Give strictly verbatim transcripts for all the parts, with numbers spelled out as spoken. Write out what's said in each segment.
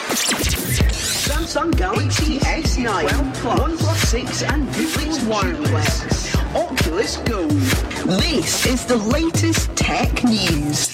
Samsung Galaxy S nine, OnePlus six and Google's Wireless, Oculus Go. This is the latest tech news.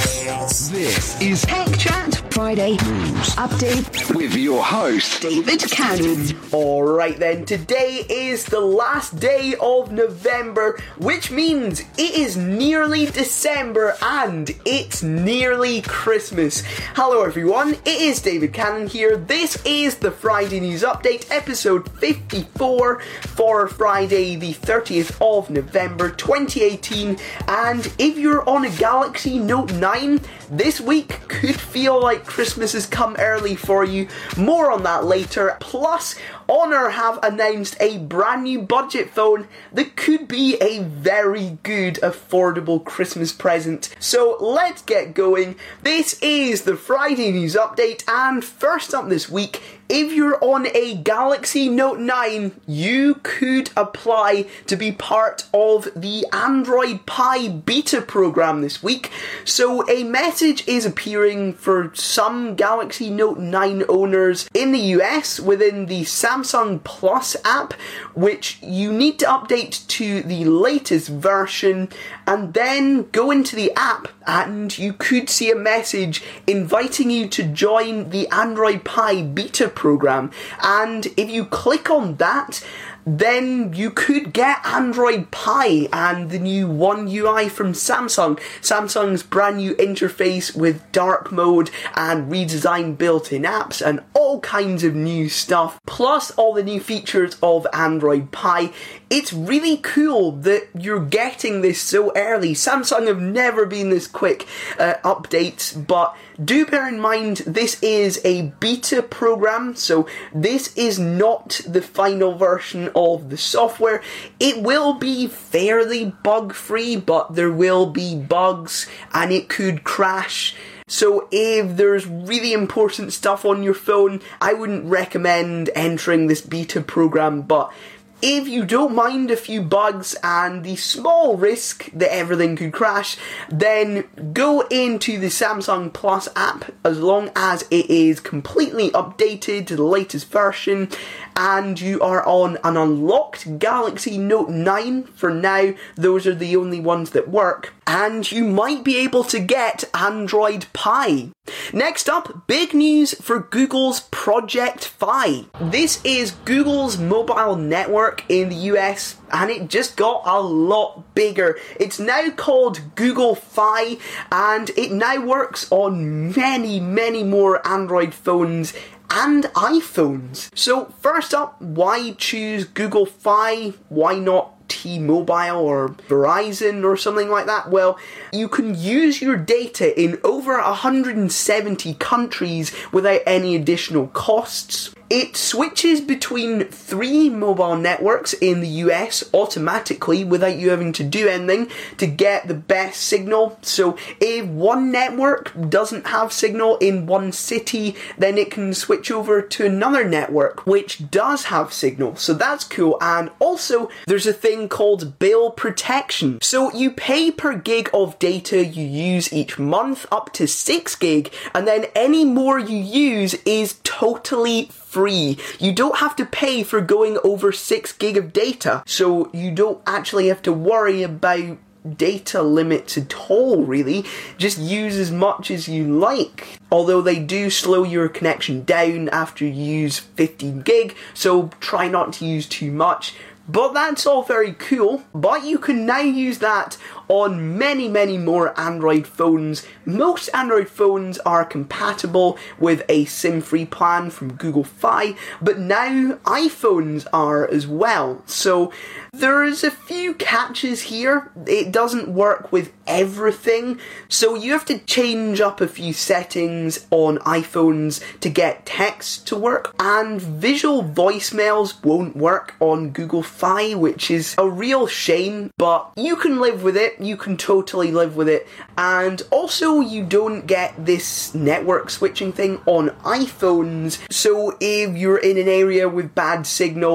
This is Tech Chat Friday News Update with your host, David Cannon. Alright then, today is the last day of November, which means it is nearly December and it's nearly Christmas. Hello everyone, it is David Cannon here. This is the Friday News Update, episode fifty-four for Friday the thirtieth of November twenty eighteen, and if you're on a Galaxy Note nine, this week could feel like Christmas has come early for you. More on that later. Plus, Honor have announced a brand new budget phone that could be a very good, affordable Christmas present. So let's get going. This is the Friday News Update, and first up this week, if you're on a Galaxy Note nine, you could apply to be part of the Android Pie beta program this week. So a message is appearing for some Galaxy Note nine owners in the U S within the Samsung Plus app, which you need to update to the latest version and then go into the app and you could see a message inviting you to join the Android Pie beta program. And if you click on that, then you could get Android Pie and the new One U I from Samsung. Samsung's brand new interface with dark mode and redesigned built-in apps and all kinds of new stuff, plus all the new features of Android Pie. It's really cool that you're getting this so early. Samsung have never been this quick uh, updates, but do bear in mind this is a beta program, so this is not the final version of the software. It will be fairly bug-free, but there will be bugs and it could crash. So if there's really important stuff on your phone, I wouldn't recommend entering this beta program, but if you don't mind a few bugs and the small risk that everything could crash, then go into the Samsung Plus app as long as it is completely updated to the latest version and you are on an unlocked Galaxy Note nine. For now, those are the only ones that work, and you might be able to get Android Pie. Next up, big news for Google's Project Fi. This is Google's mobile network in the U S and it just got a lot bigger. It's now called Google Fi and it now works on many, many more Android phones and iPhones. So first up, why choose Google Fi? Why not T-Mobile or Verizon or something like that? Well, you can use your data in over one hundred seventy countries without any additional costs. It switches between three mobile networks in the U S automatically without you having to do anything to get the best signal. So if one network doesn't have signal in one city, then it can switch over to another network which does have signal. So that's cool. And also there's a thing called bill protection. So you pay per gig of data you use each month, up to six gig, and then any more you use is totally free. You don't have to pay for going over six gig of data, so you don't actually have to worry about data limits at all, really. Just use as much as you like. Although they do slow your connection down after you use fifteen gig, so try not to use too much. But that's all very cool, but you can now use that on many, many more Android phones. Most Android phones are compatible with a SIM-free plan from Google Fi, but now iPhones are as well. So there's a few catches here. It doesn't work with everything, so you have to change up a few settings on iPhones to get text to work, and visual voicemails won't work on Google Fi, which is a real shame, but you can live with it. You can totally live with it. And also you don't get this network switching thing on iPhones, so if you're in an area with bad signal,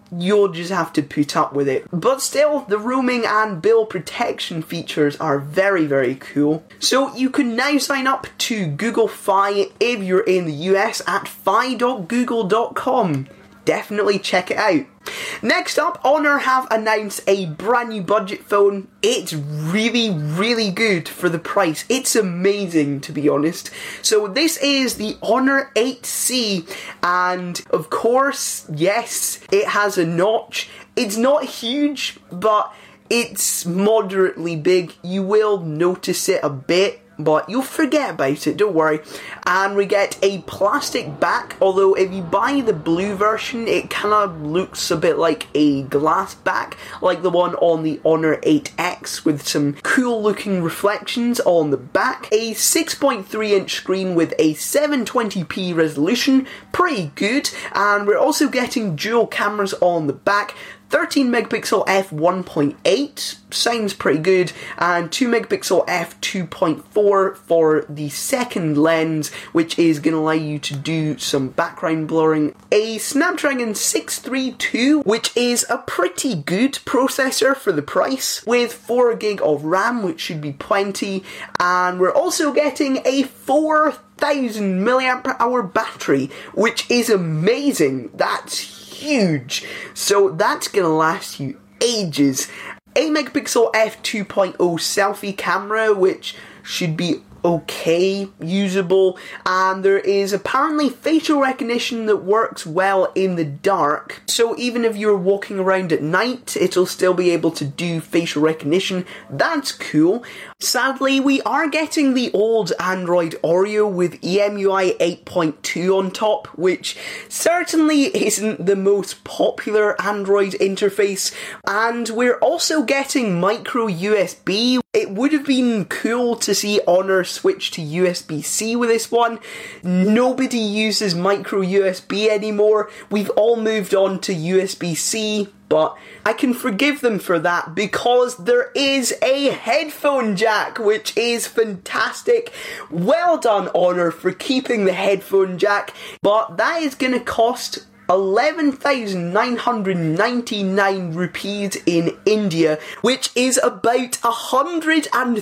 you'll just have to put up with it. But still, the roaming and bill protection features are very, very cool. So you can now sign up to Google Fi if you're in the U S at fi dot google dot com. Definitely check it out. Next up, Honor have announced a brand new budget phone. It's really, really good for the price. It's amazing, to be honest. So this is the Honor eight C, and of course, yes, it has a notch. It's not huge, but it's moderately big. You will notice it a bit, but you'll forget about it, don't worry. And we get a plastic back, although if you buy the blue version, it kind of looks a bit like a glass back, like the one on the Honor eight X, with some cool looking reflections on the back. A six point three inch screen with a seven twenty p resolution, pretty good. And we're also getting dual cameras on the back. thirteen megapixel f one point eight, sounds pretty good, and two megapixel f two point four for the second lens, which is going to allow you to do some background blurring. A Snapdragon six thirty-two, which is a pretty good processor for the price, with four gig of RAM, which should be plenty, and we're also getting a four thousand milliamp hour battery, which is amazing. That's huge, so that's gonna last you ages. eight megapixel f two point oh selfie camera, which should be okay, usable, and there is apparently facial recognition that works well in the dark, so even if you're walking around at night, it'll still be able to do facial recognition. That's cool. Sadly, we are getting the old Android Oreo with E M U I eight point two on top, which certainly isn't the most popular Android interface, and we're also getting micro U S B. It would have been cool to see Honor switch to U S B C with this one. Nobody uses micro U S B anymore. We've all moved on to U S B C, but I can forgive them for that because there is a headphone jack, which is fantastic. Well done, Honor, for keeping the headphone jack, but that is going to cost eleven thousand nine hundred ninety-nine rupees in India, which is about one hundred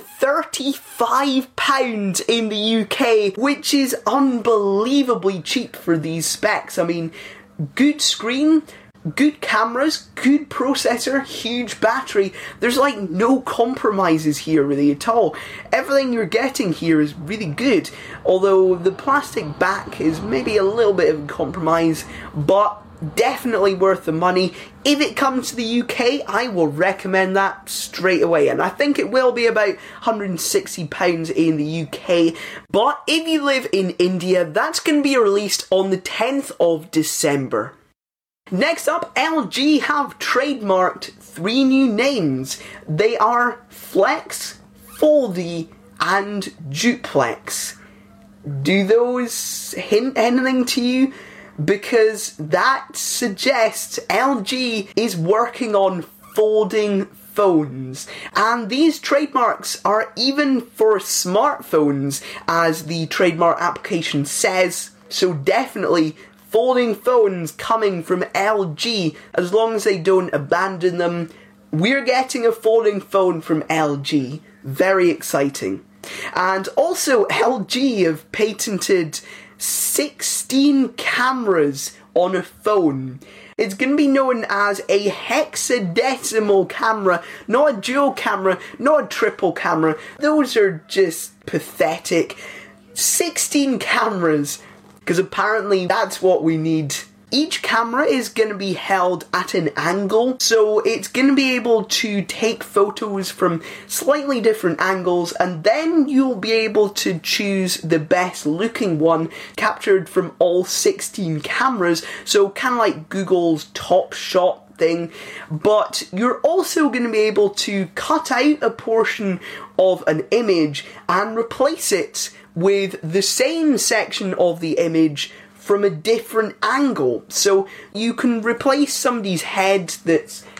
thirty-five pounds in the U K, which is unbelievably cheap for these specs. I mean, good screen, good cameras, good processor, huge battery. There's like no compromises here really at all. Everything you're getting here is really good, although the plastic back is maybe a little bit of a compromise, but definitely worth the money. If it comes to the U K, I will recommend that straight away, and I think it will be about one hundred sixty pounds in the U K, but if you live in India, that's going to be released on the tenth of December. Next up, L G have trademarked three new names. They are Flex, Foldy, and Duplex. Do those hint anything to you? Because that suggests L G is working on folding phones. And these trademarks are even for smartphones, as the trademark application says. So definitely folding phones coming from L G, as long as they don't abandon them. We're getting a folding phone from L G. Very exciting. And also, L G have patented sixteen cameras on a phone. It's going to be known as a hexadecimal camera, not a dual camera, not a triple camera. Those are just pathetic. sixteen cameras, because apparently that's what we need. Each camera is going to be held at an angle, so it's going to be able to take photos from slightly different angles, and then you'll be able to choose the best looking one captured from all sixteen cameras, so kind of like Google's Top Shot thing. But you're also going to be able to cut out a portion of an image and replace it with the same section of the image from a different angle. So you can replace somebody's head that's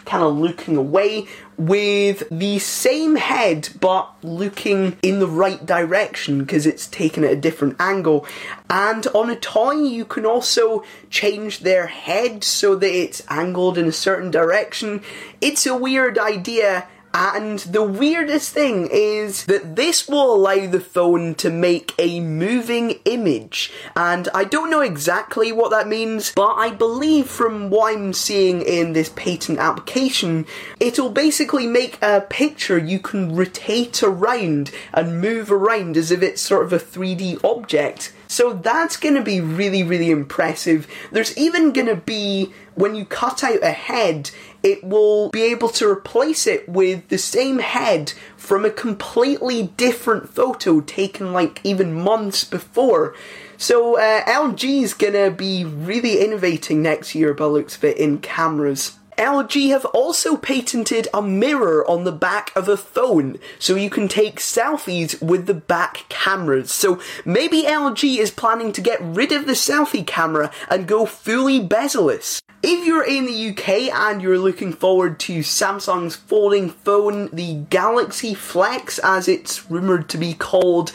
kind of looking away, with the same head but looking in the right direction because it's taken at a different angle. And on a toy you can also change their head so that it's angled in a certain direction. It's a weird idea. And the weirdest thing is that this will allow the phone to make a moving image. And I don't know exactly what that means, but I believe from what I'm seeing in this patent application, it'll basically make a picture you can rotate around and move around as if it's sort of a three D object. So that's going to be really, really impressive. There's even going to be, when you cut out a head, it will be able to replace it with the same head from a completely different photo taken like even months before. So uh, L G's going to be really innovating next year by the looks of it in cameras. L G have also patented a mirror on the back of a phone, so you can take selfies with the back cameras. So maybe L G is planning to get rid of the selfie camera and go fully bezel-less. If you're in the U K and you're looking forward to Samsung's folding phone, the Galaxy Flex as it's rumoured to be called,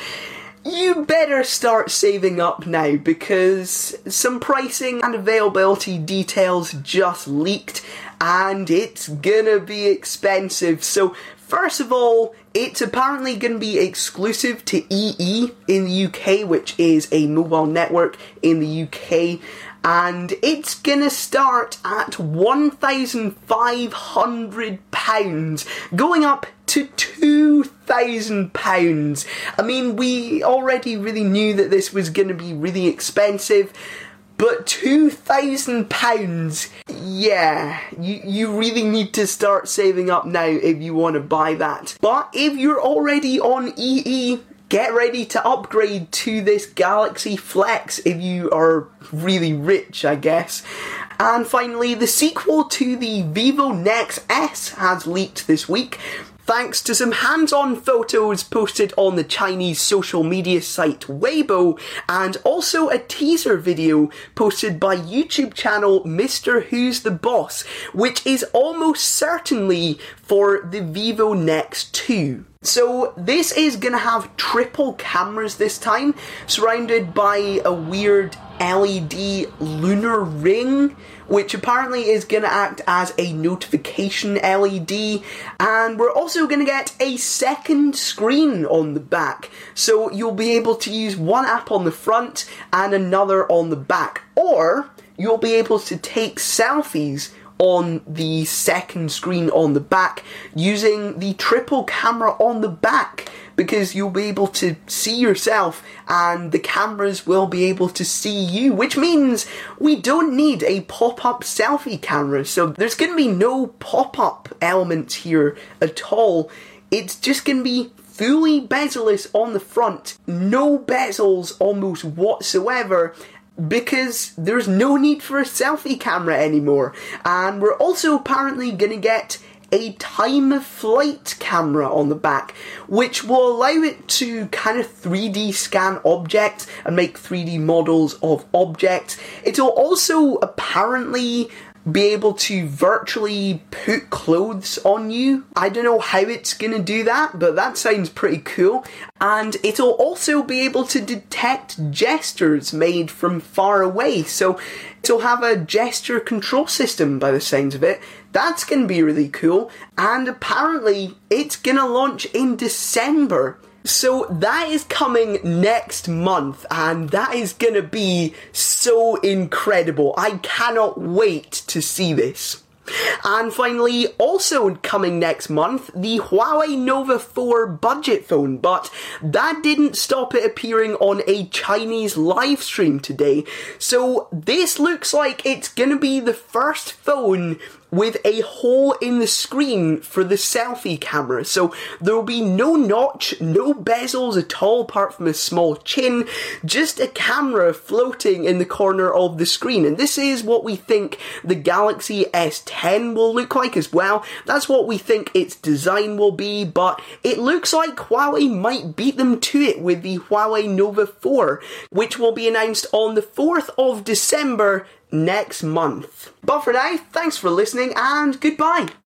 you better start saving up now because some pricing and availability details just leaked and it's gonna be expensive. So first of all, it's apparently going to be exclusive to E E in the U K, which is a mobile network in the U K. And it's gonna start at one thousand five hundred pounds, going up to two thousand pounds. I mean, we already really knew that this was gonna be really expensive, but two thousand pounds, yeah, you, you really need to start saving up now if you want to buy that. But if you're already on E E, get ready to upgrade to this Galaxy Flex if you are really rich, I guess. And finally, the sequel to the Vivo Nex S has leaked this week, thanks to some hands-on photos posted on the Chinese social media site Weibo, and also a teaser video posted by YouTube channel Mister Who's the Boss, which is almost certainly for the Vivo Nex two. So this is going to have triple cameras this time, surrounded by a weird L E D lunar ring, which apparently is going to act as a notification L E D, and we're also going to get a second screen on the back, so you'll be able to use one app on the front and another on the back, or you'll be able to take selfies on the second screen on the back using the triple camera on the back, because you'll be able to see yourself and the cameras will be able to see you, which means we don't need a pop-up selfie camera. So there's going to be no pop-up elements here at all. It's just going to be fully bezel-less on the front, no bezels almost whatsoever, because there's no need for a selfie camera anymore. And we're also apparently going to get a time of flight camera on the back, which will allow it to kind of three D scan objects and make three D models of objects. It'll also apparently be able to virtually put clothes on you. I don't know how it's gonna do that, but that sounds pretty cool. And it'll also be able to detect gestures made from far away, so it'll have a gesture control system by the sounds of it. That's gonna be really cool, and apparently it's gonna launch in December. So that is coming next month, and that is gonna be so incredible. I cannot wait to see this. And finally, also coming next month, the Huawei Nova four budget phone, but that didn't stop it appearing on a Chinese live stream today. So this looks like it's gonna be the first phone with a hole in the screen for the selfie camera. So there will be no notch, no bezels at all apart from a small chin, just a camera floating in the corner of the screen. And this is what we think the Galaxy S ten will look like as well. That's what we think its design will be, but it looks like Huawei might beat them to it with the Huawei Nova four, which will be announced on the fourth of December next month. But for now, thanks for listening and goodbye.